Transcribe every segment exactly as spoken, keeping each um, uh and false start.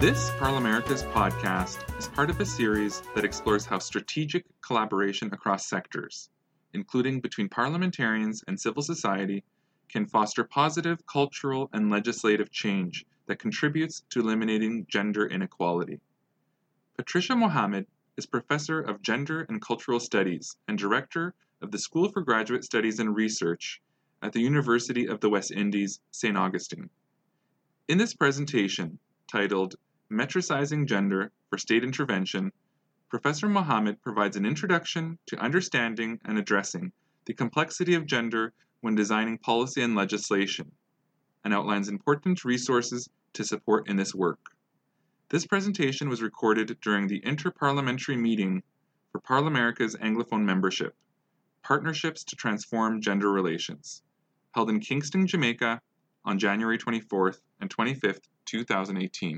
This Parliamericas podcast is part of a series that explores how strategic collaboration across sectors, including between parliamentarians and civil society, can foster positive cultural and legislative change that contributes to eliminating gender inequality. Patricia Mohammed is Professor of Gender and Cultural Studies and Director of the School for Graduate Studies and Research at the University of the West Indies, Saint Augustine. In this presentation, titled Metricizing Gender for State Intervention, Professor Mohammed provides an introduction to understanding and addressing the complexity of gender when designing policy and legislation, and outlines important resources to support in this work. This presentation was recorded during the Interparliamentary Meeting for Parliamericas Anglophone Membership, Partnerships to Transform Gender Relations, held in Kingston, Jamaica on January twenty-fourth and twenty-fifth, two thousand eighteen.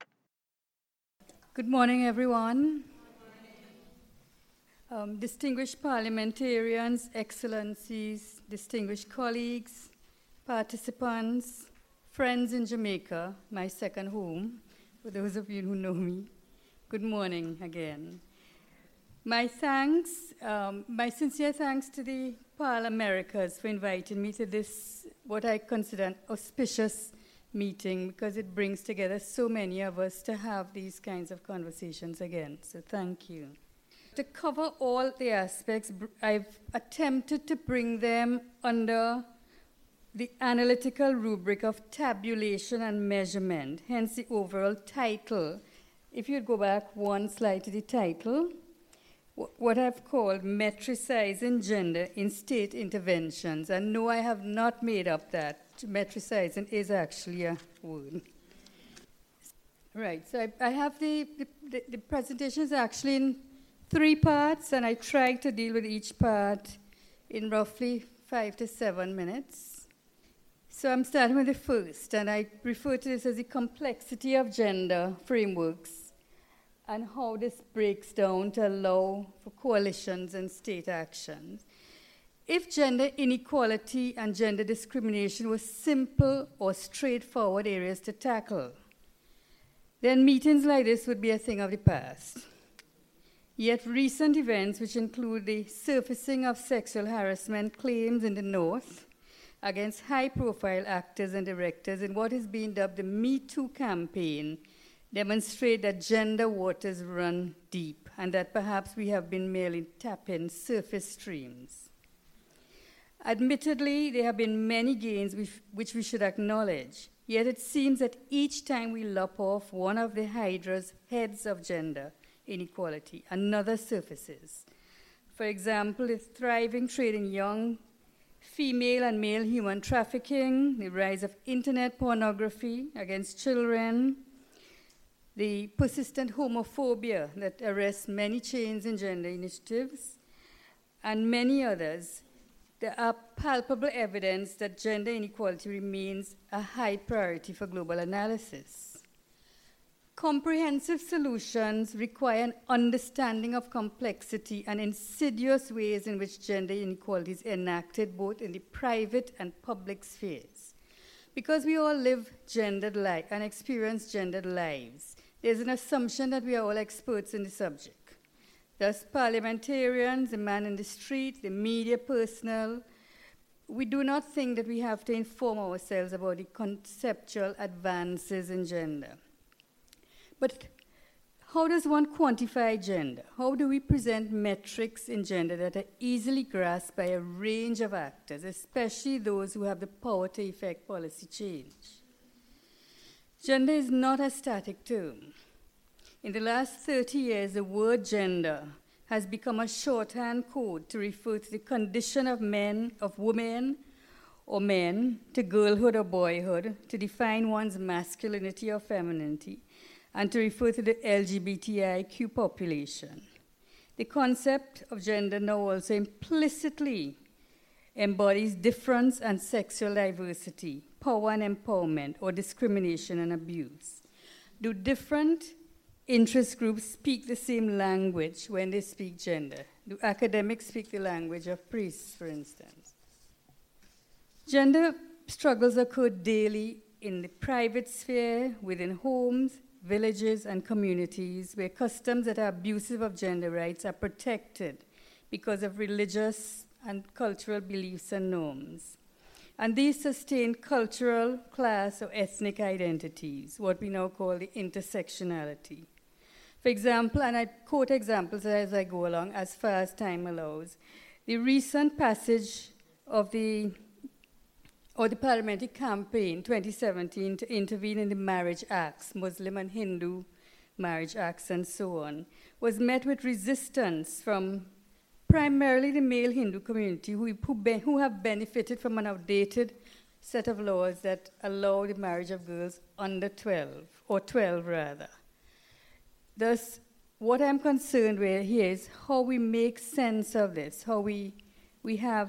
Good morning, everyone. Um, distinguished parliamentarians, excellencies, distinguished colleagues, participants, friends in Jamaica, my second home, for those of you who know me, good morning again. My thanks, um, my sincere thanks to the Parliamericas for inviting me to this, what I consider an auspicious meeting, because it brings together so many of us to have these kinds of conversations again. So thank you. To cover all the aspects, I've attempted to bring them under the analytical rubric of tabulation and measurement, hence the overall title. If you'd go back one slide to the title, what I've called Metricizing Gender in State Interventions. And no, I have not made up that. Metricizing is actually a word. Right, so I, I have the, the, the presentation is actually in three parts, and I tried to deal with each part in roughly five to seven minutes. So I'm starting with the first, and I refer to this as the complexity of gender frameworks and how this breaks down to allow for coalitions and state actions. If gender inequality and gender discrimination were simple or straightforward areas to tackle, then meetings like this would be a thing of the past. Yet recent events, which include the surfacing of sexual harassment claims in the North against high-profile actors and directors in what is being dubbed the Me Too campaign, demonstrate that gender waters run deep and that perhaps we have been merely tapping surface streams. Admittedly, there have been many gains which, which we should acknowledge, yet it seems that each time we lop off one of the Hydra's heads of gender inequality, another surfaces. For example, the thriving trade in young female and male human trafficking, the rise of internet pornography against children, the persistent homophobia that arrests many chains and gender initiatives, and many others. There are palpable evidence that gender inequality remains a high priority for global analysis. Comprehensive solutions require an understanding of complexity and insidious ways in which gender inequality is enacted both in the private and public spheres. Because we all live gendered lives and experience gendered lives, there's an assumption that we are all experts in the subject. Thus, parliamentarians, the man in the street, the media personnel, we do not think that we have to inform ourselves about the conceptual advances in gender. But how does one quantify gender? How do we present metrics in gender that are easily grasped by a range of actors, especially those who have the power to effect policy change? Gender is not a static term. In the last thirty years, the word gender has become a shorthand code to refer to the condition of men, of women or men, to girlhood or boyhood, to define one's masculinity or femininity, and to refer to the L G B T I Q population. The concept of gender now also implicitly embodies difference and sexual diversity, power and empowerment, or discrimination and abuse. Do different interest groups speak the same language when they speak gender? Do academics speak the language of priests, for instance? Gender struggles occur daily in the private sphere, within homes, villages, and communities where customs that are abusive of gender rights are protected because of religious and cultural beliefs and norms. And these sustain cultural, class, or ethnic identities, what we now call the intersectionality. For example, and I quote examples as I go along as far as time allows, the recent passage of the, or the parliamentary campaign twenty seventeen to intervene in the marriage acts, Muslim and Hindu marriage acts and so on, was met with resistance from primarily the male Hindu community who, who, be, who have benefited from an outdated set of laws that allow the marriage of girls under twelve, or twelve rather. Thus, what I'm concerned with here is how we make sense of this, how we, we have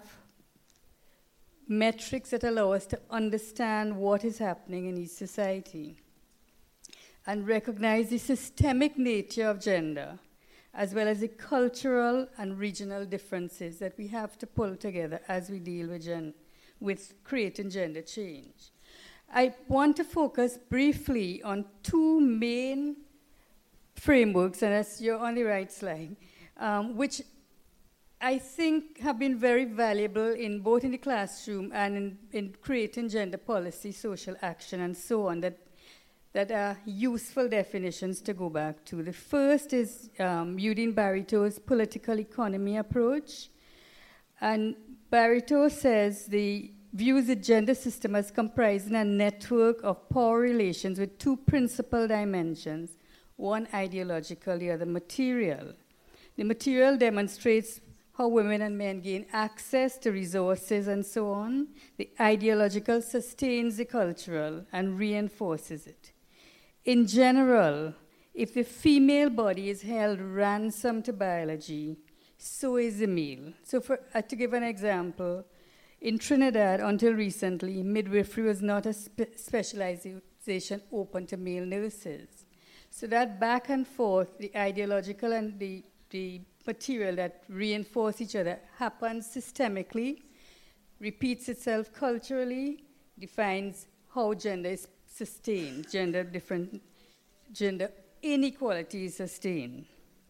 metrics that allow us to understand what is happening in each society and recognize the systemic nature of gender, as well as the cultural and regional differences that we have to pull together as we deal with, gen- with creating gender change. I want to focus briefly on two main frameworks, and as you're on the right slide, um, which I think have been very valuable in both in the classroom and in, in creating gender policy, social action, and so on, that, that are useful definitions to go back to. The first is um, Eugene Barito's political economy approach. And Barito says the views the gender system as comprising a network of power relations with two principal dimensions, one ideological, the other material. The material demonstrates how women and men gain access to resources and so on. The ideological sustains the cultural and reinforces it. In general, if the female body is held ransom to biology, so is the male. So for, uh, to give an example, in Trinidad, until recently, midwifery was not a spe- specialization open to male nurses. So that back and forth, the ideological and the, the material that reinforce each other happens systemically, repeats itself culturally, defines how gender is sustained, gender different, gender inequality is sustained.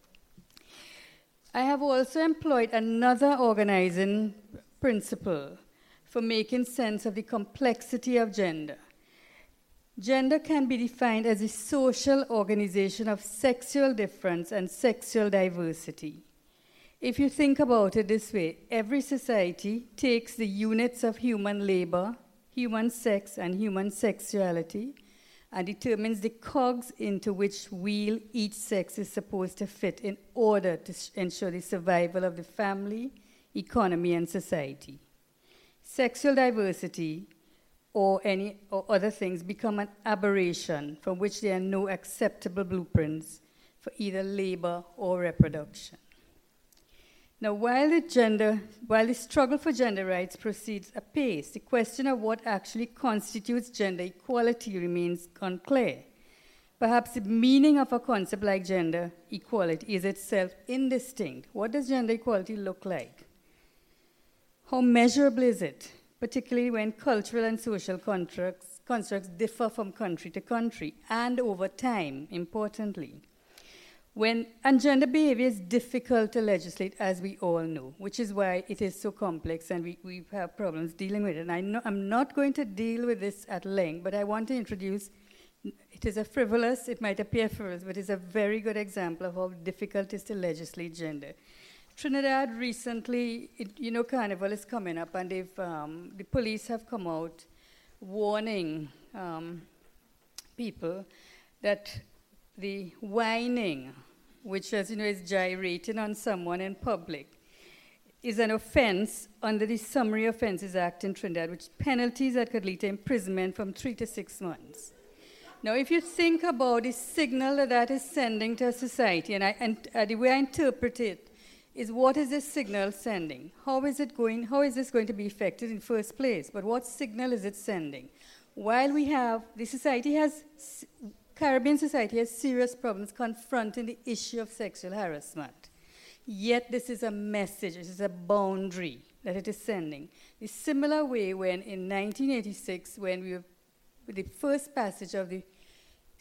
I have also employed another organizing principle for making sense of the complexity of gender. Gender can be defined as a social organization of sexual difference and sexual diversity. If you think about it this way, every society takes the units of human labor, human sex, and human sexuality, and determines the cogs into which wheel each sex is supposed to fit in order to sh- ensure the survival of the family, economy, and society. Sexual diversity or any or other things become an aberration from which there are no acceptable blueprints for either labor or reproduction. Now, while the gender, while the struggle for gender rights proceeds apace, the question of what actually constitutes gender equality remains unclear. Perhaps the meaning of a concept like gender equality is itself indistinct. What does gender equality look like? How measurable is it? Particularly when cultural and social constructs, constructs differ from country to country and over time, importantly. When, and gender behavior is difficult to legislate, as we all know, which is why it is so complex and we, we have problems dealing with it. And I know, I'm not going to deal with this at length, but I want to introduce, it is a frivolous, it might appear frivolous, but it's a very good example of how difficult it is to legislate gender. Trinidad recently, it, you know, Carnival is coming up, and they've, um, the police have come out warning um, people that the whining, which, as you know, is gyrating on someone in public, is an offense under the Summary Offences Act in Trinidad, which penalties that could lead to imprisonment from three to six months. Now, if you think about the signal that that is sending to a society, and, I, and uh, the way I interpret it, is what is this signal sending? How is it going, how is this going to be effective in the first place? But what signal is it sending? While we have, the society has, Caribbean society has serious problems confronting the issue of sexual harassment. Yet this is a message, this is a boundary that it is sending. The similar way when in nineteen eighty-six, when we were, with the first passage of the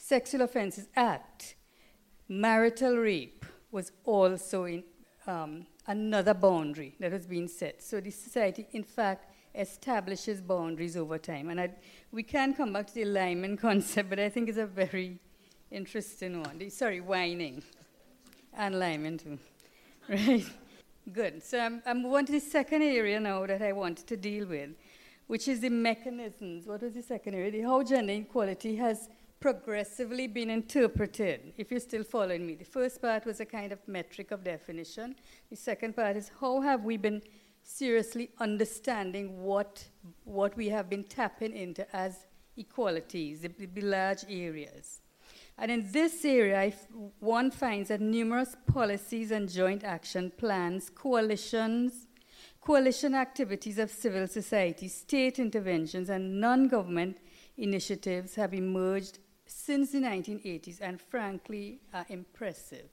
Sexual Offences Act, marital rape was also in um, another boundary that was being set. So the society, in fact, establishes boundaries over time. And I, we can come back to the alignment concept, but I think it's a very interesting one. The, sorry, whining and alignment too, right? Good. So I'm, I'm moving to the second area now that I wanted to deal with, which is the mechanisms. What was the second area? The how gender equality has progressively been interpreted, if you're still following me. The first part was a kind of metric of definition. The second part is how have we been seriously understanding what, what we have been tapping into as equalities, the, the large areas. And in this area, I f- one finds that numerous policies and joint action plans, coalitions, coalition activities of civil society, state interventions, and non-government initiatives have emerged since the nineteen eighties and frankly are impressive.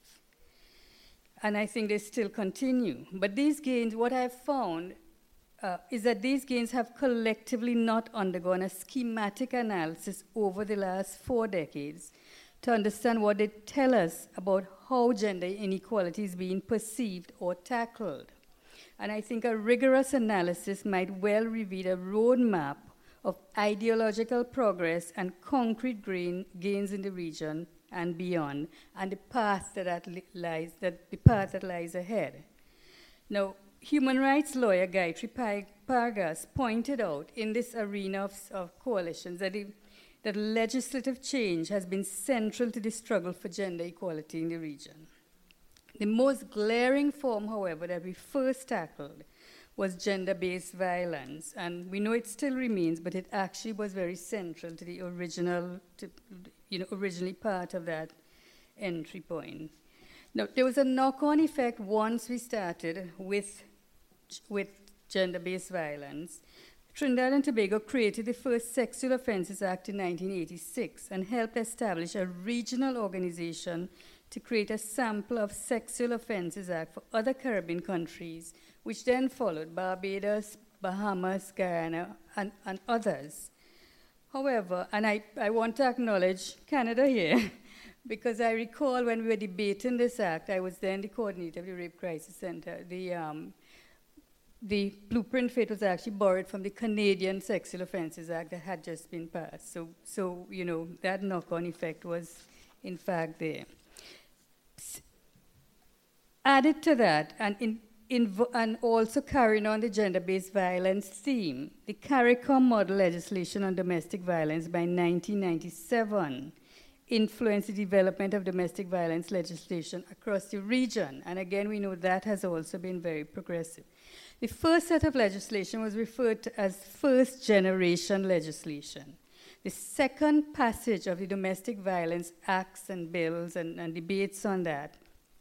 And I think they still continue. But these gains, what I've found uh, is that these gains have collectively not undergone a schematic analysis over the last four decades to understand what they tell us about how gender inequality is being perceived or tackled. And I think a rigorous analysis might well reveal a roadmap of ideological progress and concrete grain, gains in the region and beyond, and the path that, that li- lies that the path that lies ahead. Now, human rights lawyer Gayatri Pargas pointed out in this arena of, of coalitions that, the, that legislative change has been central to the struggle for gender equality in the region. The most glaring form, however, that we first tackled was gender-based violence, and we know it still remains, but it actually was very central to the original, to, you know, originally part of that entry point. Now, there was a knock-on effect once we started with, with gender-based violence. Trinidad and Tobago created the first Sexual Offences Act in nineteen eighty-six and helped establish a regional organization to create a sample of Sexual Offences Act for other Caribbean countries, which then followed Barbados, Bahamas, Guyana, and, and others. However, and I, I want to acknowledge Canada here, because I recall when we were debating this act, I was then the coordinator of the Rape Crisis Center. The, um, the blueprint for it was actually borrowed from the Canadian Sexual Offences Act that had just been passed. So, so you know, that knock-on effect was, in fact, there. Added to that, and, in, in, and also carrying on the gender-based violence theme, the CARICOM model legislation on domestic violence by nineteen ninety-seven influenced the development of domestic violence legislation across the region. And again, we know that has also been very progressive. The first set of legislation was referred to as first-generation legislation. The second passage of the Domestic Violence Acts and bills and, and debates on that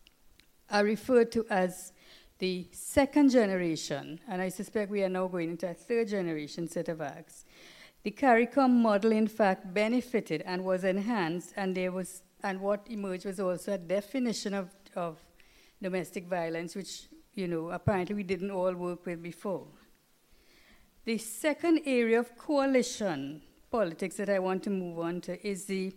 are referred to as the second generation, and I suspect we are now going into a third generation set of acts. The CARICOM model, in fact, benefited and was enhanced, and there was, and what emerged was also a definition of, of domestic violence, which, you know, apparently we didn't all work with before. The second area of coalition politics that I want to move on to is the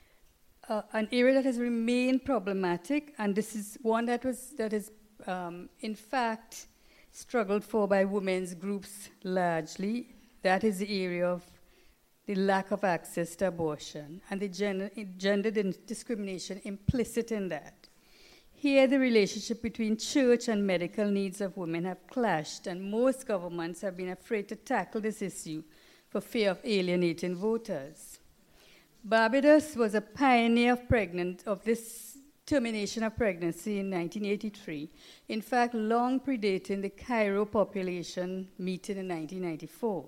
uh, an area that has remained problematic, and this is one that was that is um, in fact struggled for by women's groups largely. That is the area of the lack of access to abortion and the gender, gender discrimination implicit in that. Here, the relationship between church and medical needs of women have clashed, and most governments have been afraid to tackle this issue for fear of alienating voters. Barbados was a pioneer of, pregnant, of this termination of pregnancy in nineteen eighty-three, in fact, long predating the Cairo population meeting in nineteen ninety-four.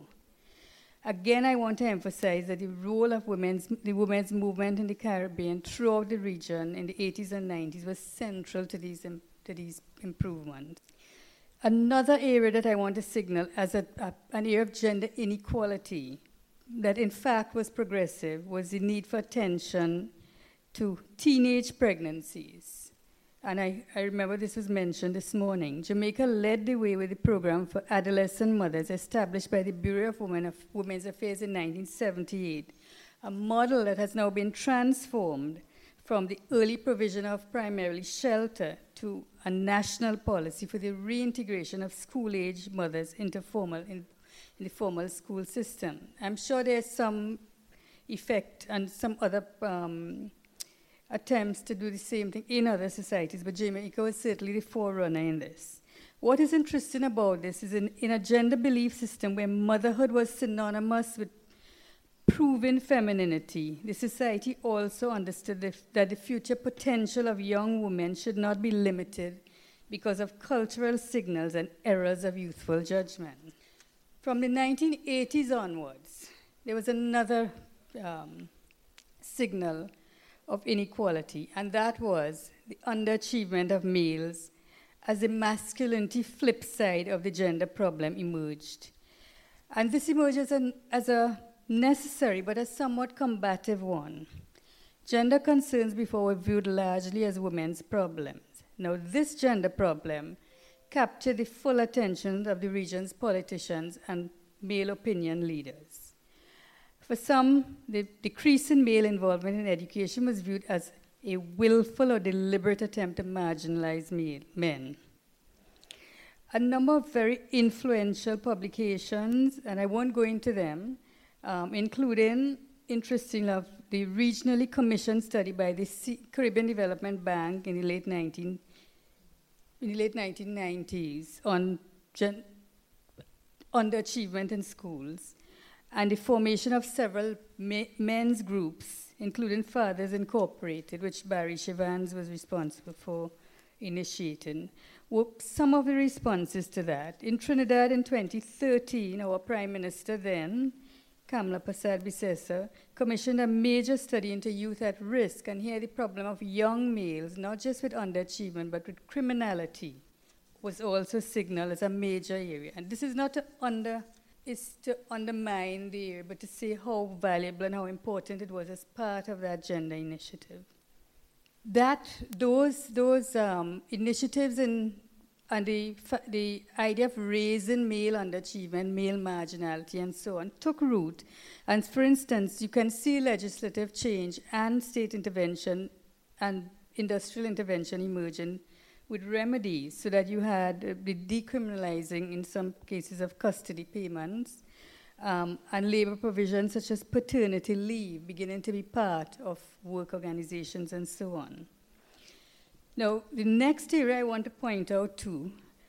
Again, I want to emphasize that the role of women's, the women's movement in the Caribbean throughout the region in the eighties and nineties was central to these, to these improvements. Another area that I want to signal as a, a, an area of gender inequality that in fact was progressive was the need for attention to teenage pregnancies. And I, I remember this was mentioned this morning. Jamaica led the way with the program for adolescent mothers established by the Bureau of Women of Women's Affairs in nineteen seventy-eight. a model that has now been transformed from the early provision of primarily shelter to a national policy for the reintegration of school-age mothers into formal, in, in the formal school system. I'm sure there's some effect and some other um, attempts to do the same thing in other societies, but Jamaica was certainly the forerunner in this. What is interesting about this is in, in a gender belief system where motherhood was synonymous with proven femininity, the society also understood the, that the future potential of young women should not be limited because of cultural signals and errors of youthful judgment. From the nineteen eighties onwards, there was another um, signal of inequality, and that was the underachievement of males as the masculinity flip side of the gender problem emerged. And this emerged as a, as a necessary but a somewhat combative one. Gender concerns before were viewed largely as women's problems. Now, this gender problem captured the full attention of the region's politicians and male opinion leaders. For some, the decrease in male involvement in education was viewed as a willful or deliberate attempt to marginalize male, men. A number of very influential publications, and I won't go into them, um, including, interestingly enough, the regionally commissioned study by the C- Caribbean Development Bank in the late nineteen in the late nineteen nineties on gen- underachievement in schools, and the formation of several ma- men's groups, including Fathers Incorporated, which Barry Shivans was responsible for initiating, were some of the responses to that. In Trinidad in twenty thirteen, our Prime Minister then, Kamla Persad-Bissessar, commissioned a major study into youth at risk, and here the problem of young males, not just with underachievement, but with criminality, was also signaled as a major area. And this is not to under, is to undermine the area, but to say how valuable and how important it was as part of that gender initiative. That, those, those um, initiatives in And the, the idea of raising male underachievement, male marginality, and so on, took root. And for instance, you can see legislative change and state intervention and industrial intervention emerging with remedies so that you had uh, the decriminalizing, in some cases, of custody payments, um, and labor provisions such as paternity leave beginning to be part of work organizations and so on. Now, the next area I want to point out, too,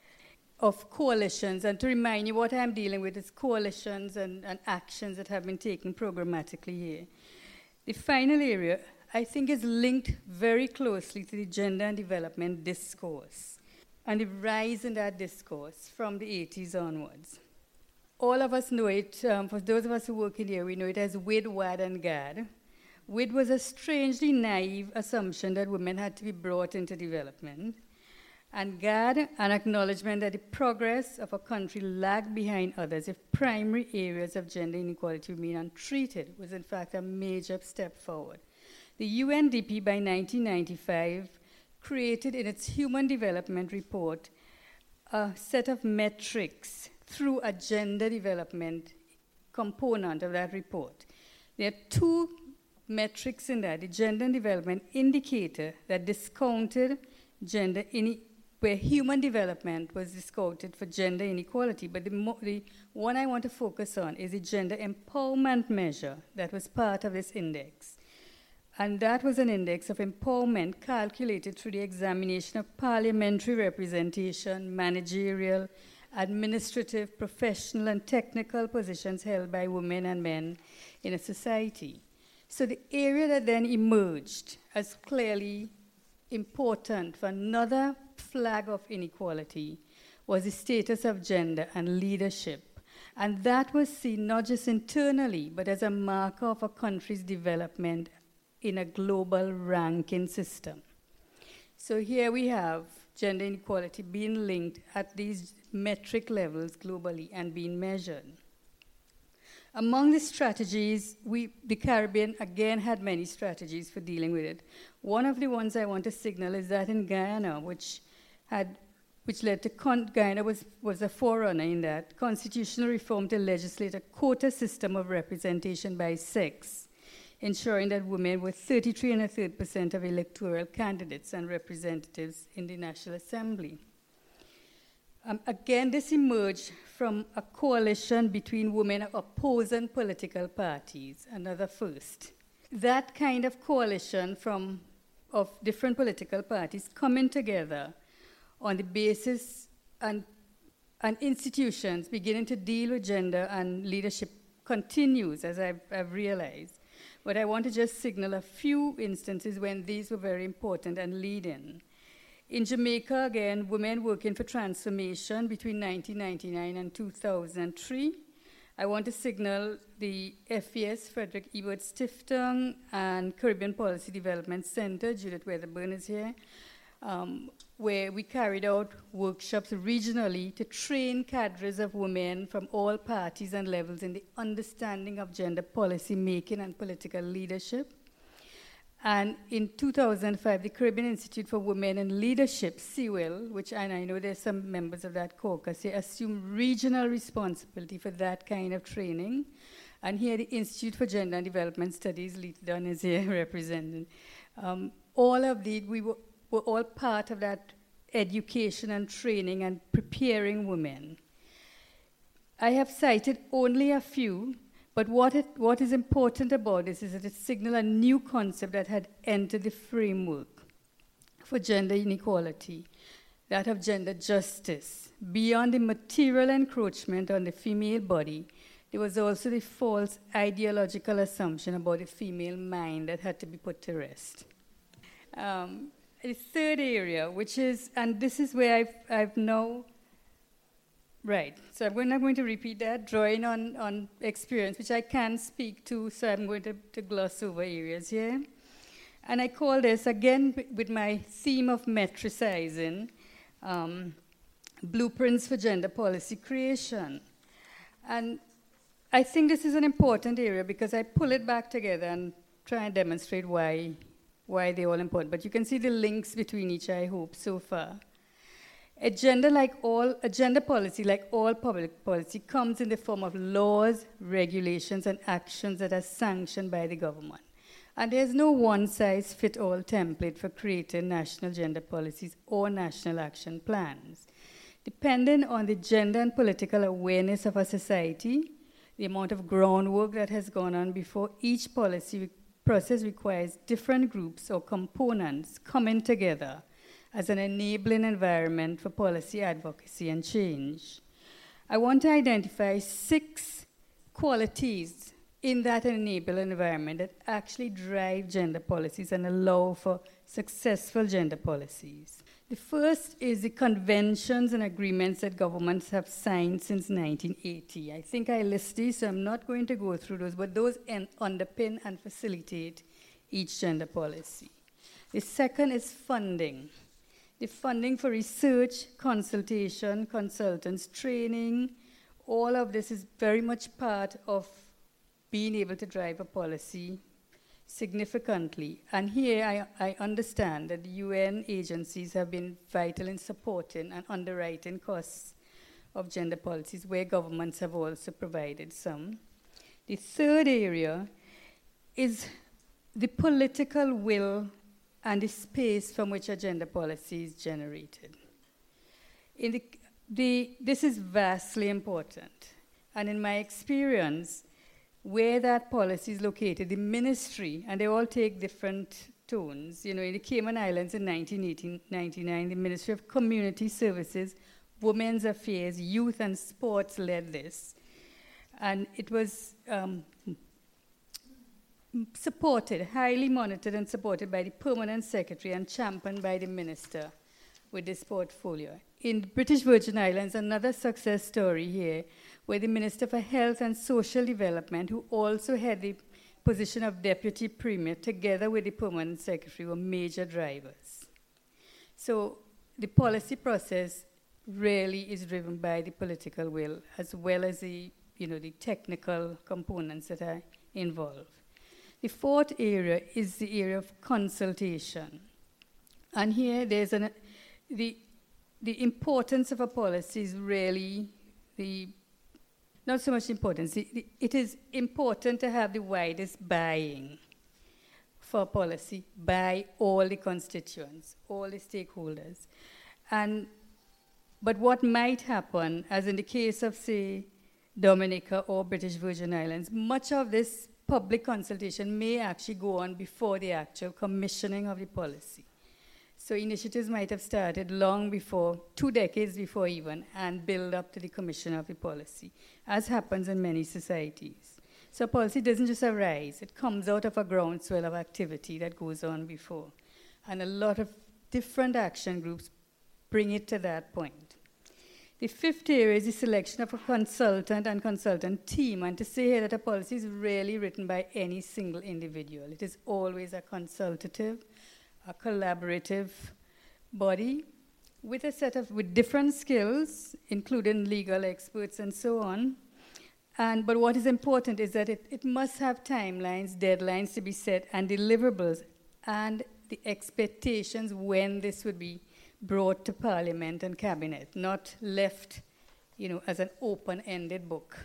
of coalitions, and to remind you what I'm dealing with is coalitions and, and actions that have been taken programmatically here. The final area, I think, is linked very closely to the gender and development discourse and the rise in that discourse from the eighties onwards. All of us know it, um, for those of us who work in here, we know it as W I D, W A D, and G A D. W I D was a strangely naive assumption that women had to be brought into development, and G A D, an acknowledgement that the progress of a country lagged behind others if primary areas of gender inequality remain untreated, was in fact a major step forward. The U N D P by nineteen ninety-five created in its Human Development Report a set of metrics through a gender development component of that report. There are two metrics in that, the gender and development indicator that discounted gender in where human development was discounted for gender inequality. But the, mo- the one I want to focus on is the gender empowerment measure that was part of this index. And that was an index of empowerment calculated through the examination of parliamentary representation, managerial, administrative, professional, and technical positions held by women and men in a society. So the area that then emerged as clearly important for another flag of inequality was the status of gender and leadership. And that was seen not just internally, but as a marker of a country's development in a global ranking system. So here we have gender inequality being linked at these metric levels globally and being measured. Among the strategies, we, the Caribbean, again, had many strategies for dealing with it. One of the ones I want to signal is that in Guyana, which had, which led to, con- Guyana was, was a forerunner in that, constitutional reform to legislate a quota system of representation by sex ensuring that women were thirty-three and a third percent of electoral candidates and representatives in the National Assembly. Um, again, this emerged from a coalition between women of opposing political parties, another first. That kind of coalition from, of different political parties coming together on the basis and, and institutions beginning to deal with gender and leadership continues, as I've, I've realized. But I want to just signal a few instances when these were very important and leading. In Jamaica, again, women working for transformation between nineteen ninety-nine and two thousand three. I want to signal the F E S, Frederick Ebert Stiftung, and Caribbean Policy Development Center, Judith Weatherburn is here, um, where we carried out workshops regionally to train cadres of women from all parties and levels in the understanding of gender policy making and political leadership. And in two thousand five, the Caribbean Institute for Women in Leadership, C W I L, which and I know there's some members of that caucus, they assume regional responsibility for that kind of training. And here the Institute for Gender and Development Studies, Lita Dunn is here represented. Um, all of these, we were, were all part of that education and training and preparing women. I have cited only a few. But what, it, what is important about this is that it signals a new concept that had entered the framework for gender inequality, that of gender justice. Beyond the material encroachment on the female body, there was also the false ideological assumption about the female mind that had to be put to rest. Um, the third area, which is, and this is where I've, I've now Right, so I'm not going to repeat that, drawing on, on experience, which I can speak to, so I'm going to, to gloss over areas here. And I call this, again, with my theme of metricizing, um, blueprints for gender policy creation. And I think this is an important area because I pull it back together and try and demonstrate why, why they're all important. But you can see the links between each, I hope, so far. A gender, like all, a gender policy, like all public policy, comes in the form of laws, regulations, and actions that are sanctioned by the government. And there's no one-size-fits-all template for creating national gender policies or national action plans. Depending on the gender and political awareness of a society, the amount of groundwork that has gone on before each policy process requires different groups or components coming together as an enabling environment for policy advocacy and change. I want to identify six qualities in that enabling environment that actually drive gender policies and allow for successful gender policies. The first is the conventions and agreements that governments have signed since nineteen eighty. I think I list these, so I'm not going to go through those, but those en- underpin and facilitate each gender policy. The second is funding. The funding for research, consultation, consultants, training, all of this is very much part of being able to drive a policy significantly. And here I, I understand that the U N agencies have been vital in supporting and underwriting costs of gender policies, where governments have also provided some. The third area is the political will and the space from which a gender policy is generated. In the, the, this is vastly important. And in my experience, where that policy is located, the ministry, and they all take different tones. You know, in the Cayman Islands in nineteen ninety-nine, the Ministry of Community Services, Women's Affairs, Youth and Sports led this. And it was um, supported, highly monitored and supported by the Permanent Secretary and championed by the Minister with this portfolio. In the British Virgin Islands, another success story here, where the Minister for Health and Social Development, who also had the position of Deputy Premier, together with the Permanent Secretary, were major drivers. So the policy process really is driven by the political will, as well as the, you know, the technical components that are involved. The fourth area is the area of consultation. And here there's an, the, the importance of a policy is really the, not so much importance, the, the, it is important to have the widest buying. for policy by all the constituents, all the stakeholders. And, but what might happen, as in the case of, say, Dominica or British Virgin Islands, much of this public consultation may actually go on before the actual commissioning of the policy. So initiatives might have started long before, two decades before even, and build up to the commission of the policy, as happens in many societies. So policy doesn't just arise, it comes out of a groundswell of activity that goes on before. And a lot of different action groups bring it to that point. The fifth area is the selection of a consultant and consultant team, and to say here that a policy is rarely written by any single individual. It is always a consultative, a collaborative body with a set of, with different skills, including legal experts and so on. And, but what is important is that it, it must have timelines, deadlines to be set, and deliverables, and the expectations when this would be brought to Parliament and Cabinet, not left, you know, as an open-ended book.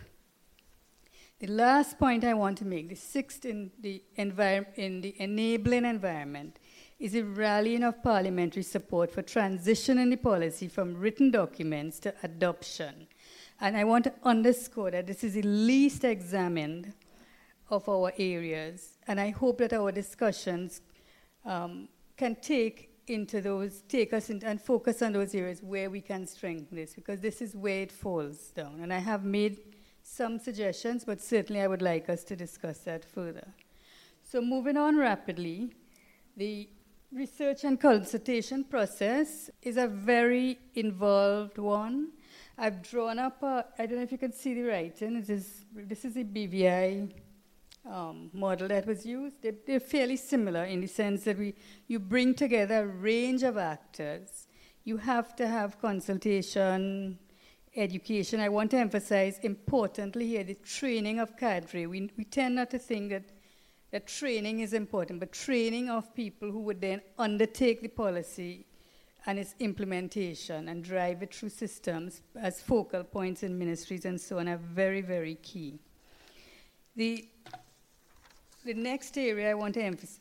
The last point I want to make, the sixth in the, envir- in the enabling environment, is a rallying of parliamentary support for transitioning the policy from written documents to adoption. And I want to underscore that this is the least examined of our areas, and I hope that our discussions um, can take into those, take us in, and focus on those areas where we can strengthen this, because this is where it falls down. And I have made some suggestions, but certainly I would like us to discuss that further. So moving on rapidly, the research and consultation process is a very involved one. I've drawn up a, I don't know if you can see the writing, it is, this is a B V I um, model that was used. They're, they're fairly similar in the sense that we, you bring together a range of actors. You have to have consultation, education. I want to emphasize importantly here the training of cadre. We, we tend not to think that that training is important, but training of people who would then undertake the policy and its implementation and drive it through systems as focal points in ministries and so on are very, very key. The, the next area I want to emphasize,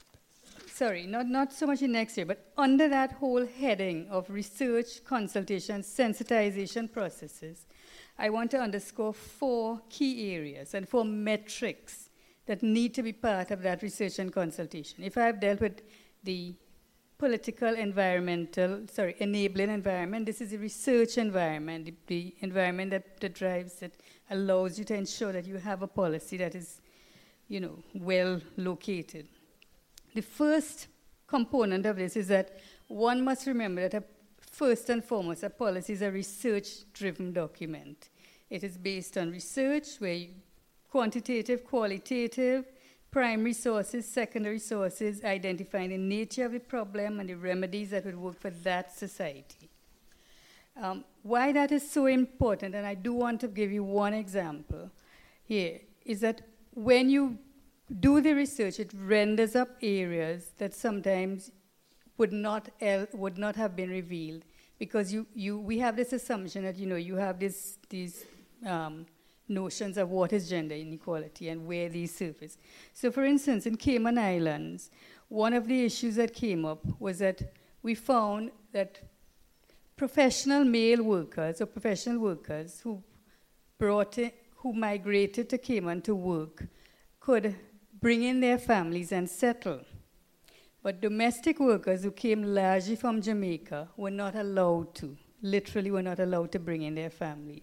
sorry, not, not so much the next area, but under that whole heading of research, consultation, sensitization processes, I want to underscore four key areas and four metrics that need to be part of that research and consultation. If I have dealt with the political, environmental, sorry, enabling environment, this is a research environment, the, the environment that, that drives, that allows you to ensure that you have a policy that is, you know, well located. The first component of this is that one must remember that a, first and foremost, a policy is a research-driven document. It is based on research where you quantitative, qualitative, primary sources, secondary sources, identifying the nature of the problem and the remedies that would work for that society. Um, why that is so important, and I do want to give you one example here, is that when you do the research, it renders up areas that sometimes would not el- would not have been revealed, because you, you we have this assumption that, you know, you have this these um, notions of what is gender inequality and where these surface. So for instance, in Cayman Islands, one of the issues that came up was that we found that professional male workers or professional workers who brought in, who migrated to Cayman to work could bring in their families and settle. But domestic workers who came largely from Jamaica were not allowed to, literally were not allowed to bring in their families.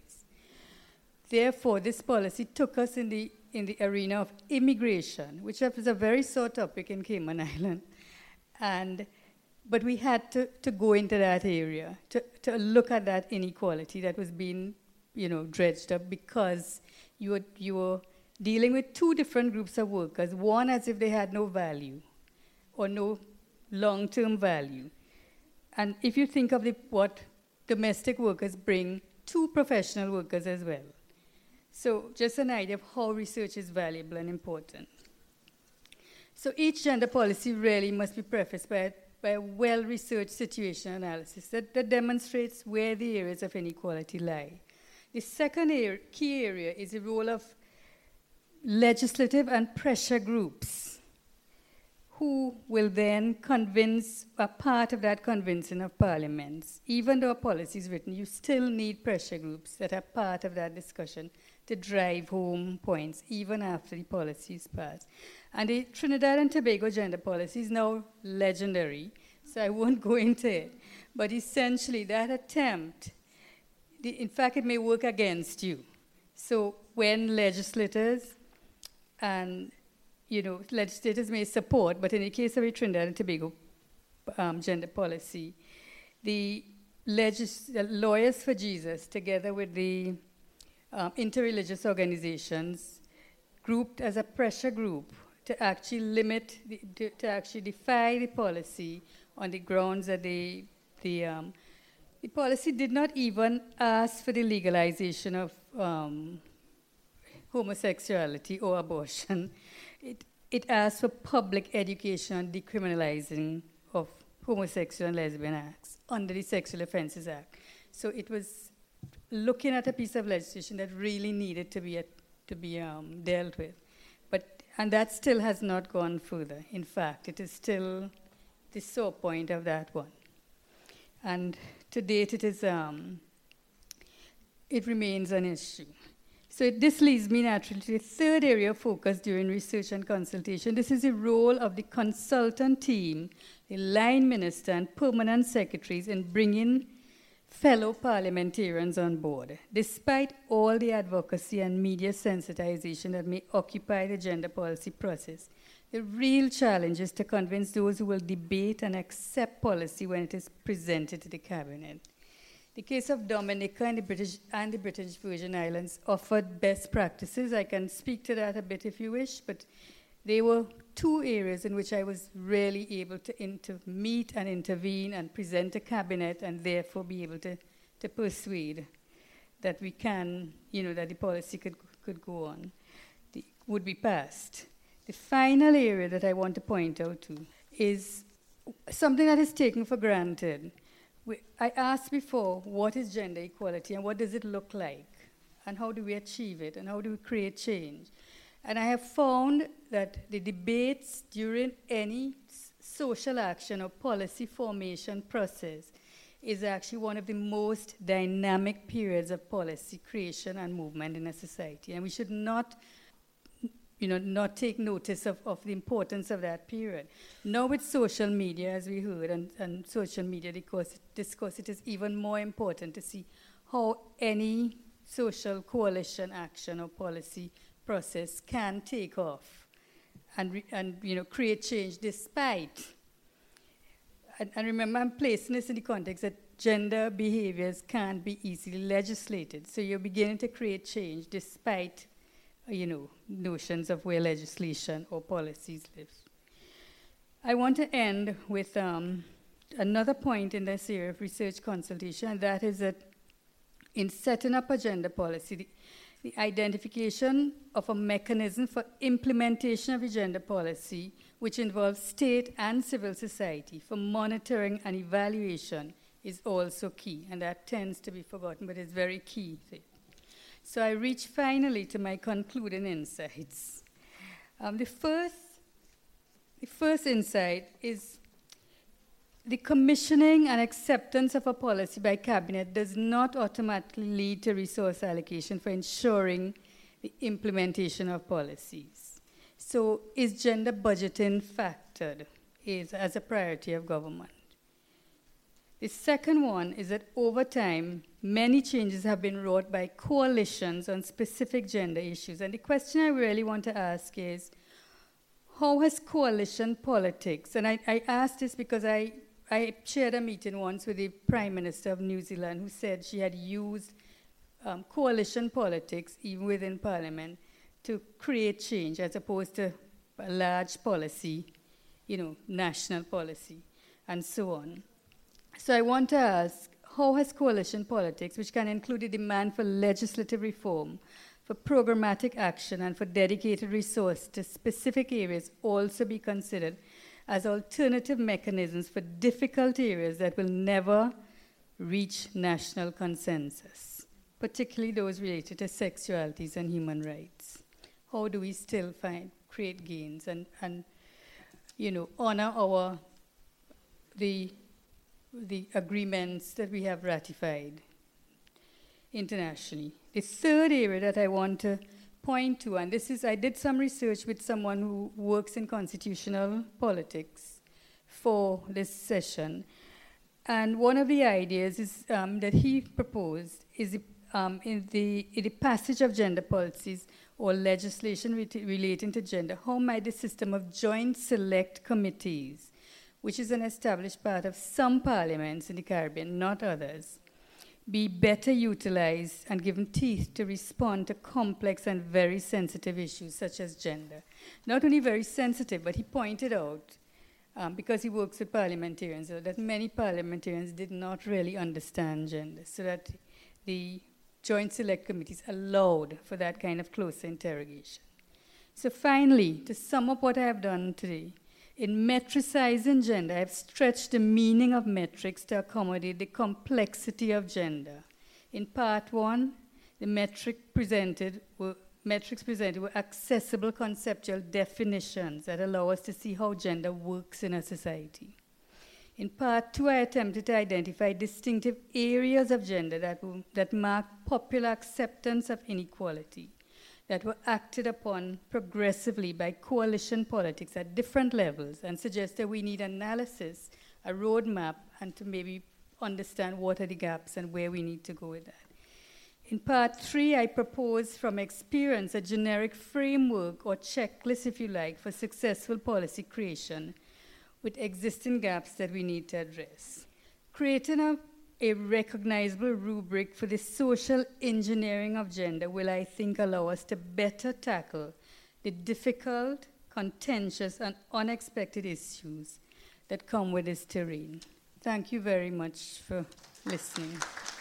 Therefore, this policy took us in the, in the arena of immigration, which was a very sore topic in Cayman Island. And, but we had to, to go into that area, to, to look at that inequality that was being, you know, dredged up, because you were, you were dealing with two different groups of workers, one as if they had no value or no long-term value. And if you think of the, what domestic workers bring to professional workers as well. So just an idea of how research is valuable and important. So each gender policy really must be prefaced by a, by a well-researched situation analysis that, that demonstrates where the areas of inequality lie. The second area, key area is the role of legislative and pressure groups who will then convince, a part of that convincing of parliaments. Even though a policy is written, you still need pressure groups that are part of that discussion to drive home points, even after the policy is passed. And the Trinidad and Tobago gender policy is now legendary, so I won't go into it. But essentially, that attempt, the, in fact, it may work against you. So when legislators and you know, legislators may support, but in the case of the Trinidad and Tobago um, gender policy, the, legis- the Lawyers for Jesus, together with the um, interreligious organizations, grouped as a pressure group to actually limit, the, to, to actually defy the policy on the grounds that the, the, um, the policy did not even ask for the legalization of um, homosexuality or abortion. It, it asked for public education on decriminalizing of homosexual and lesbian acts under the Sexual Offences Act. So it was looking at a piece of legislation that really needed to be, a, to be um, dealt with. But, and that still has not gone further. In fact, it is still the sore point of that one. And to date, it, is, um, it remains an issue. So it, this leads me naturally to the third area of focus during research and consultation. This is the role of the consultant team, the line minister and permanent secretaries in bringing fellow parliamentarians on board. Despite all the advocacy and media sensitization that may occupy the gender policy process, the real challenge is to convince those who will debate and accept policy when it is presented to the cabinet. The case of Dominica and the British and the British Virgin Islands offered best practices. I can speak to that a bit if you wish, but they were two areas in which I was really able to inter- meet and intervene and present a cabinet and therefore be able to, to persuade that we can, you know, that the policy could, could go on, the, would be passed. The final area that I want to point out to is something that is taken for granted. We, I asked before, what is gender equality and what does it look like? And how do we achieve it? And how do we create change? And I have found that the debates during any s- social action or policy formation process is actually one of the most dynamic periods of policy creation and movement in a society. And we should not you know, not take notice of, of the importance of that period. Now with social media, as we heard, and, and social media discourse, discourse, it is even more important to see how any social coalition action or policy process can take off and, re, and you know, create change despite, and, and remember I'm placing this in the context that gender behaviors can't be easily legislated. So you're beginning to create change despite you know, notions of where legislation or policies live. I want to end with um, another point in this area of research consultation, and that is that in setting up a gender policy, the, the identification of a mechanism for implementation of a gender policy, which involves state and civil society for monitoring and evaluation, is also key, and that tends to be forgotten, but it's very key. So I reach finally to my concluding insights. Um, the first, the first insight is the commissioning and acceptance of a policy by cabinet does not automatically lead to resource allocation for ensuring the implementation of policies. So is gender budgeting factored is, as a priority of government? The second one is that over time, many changes have been wrought by coalitions on specific gender issues. And the question I really want to ask is, how has coalition politics, and I, I asked this because I, I chaired a meeting once with the Prime Minister of New Zealand who said she had used um, coalition politics, even within Parliament, to create change as opposed to a large policy, you know, national policy, and so on. So I want to ask, how has coalition politics, which can include the demand for legislative reform, for programmatic action, and for dedicated resource to specific areas, also be considered as alternative mechanisms for difficult areas that will never reach national consensus, particularly those related to sexualities and human rights? How do we still find, create gains? And, and you know, honor our the the agreements that we have ratified internationally. The third area that I want to point to, and this is, I did some research with someone who works in constitutional politics for this session, and one of the ideas is um, that he proposed is um, in, the, in the passage of gender policies or legislation re relating to gender, how might the system of joint select committees, which is an established part of some parliaments in the Caribbean, not others, be better utilized and given teeth to respond to complex and very sensitive issues such as gender. Not only very sensitive, but he pointed out, um, because he works with parliamentarians, uh, that many parliamentarians did not really understand gender, so that the joint select committees allowed for that kind of closer interrogation. So finally, to sum up what I have done today, in metricizing gender, I have stretched the meaning of metrics to accommodate the complexity of gender. In part one, the metric presented were, metrics presented were accessible conceptual definitions that allow us to see how gender works in a society. In part two, I attempted to identify distinctive areas of gender that, will, that mark popular acceptance of inequality, that were acted upon progressively by coalition politics at different levels, and suggest that we need analysis, a roadmap, and to maybe understand what are the gaps and where we need to go with that. In part three, I propose from experience a generic framework or checklist, if you like, for successful policy creation with existing gaps that we need to address. Creating a A recognizable rubric for the social engineering of gender will, I think, allow us to better tackle the difficult, contentious, and unexpected issues that come with this terrain. Thank you very much for listening.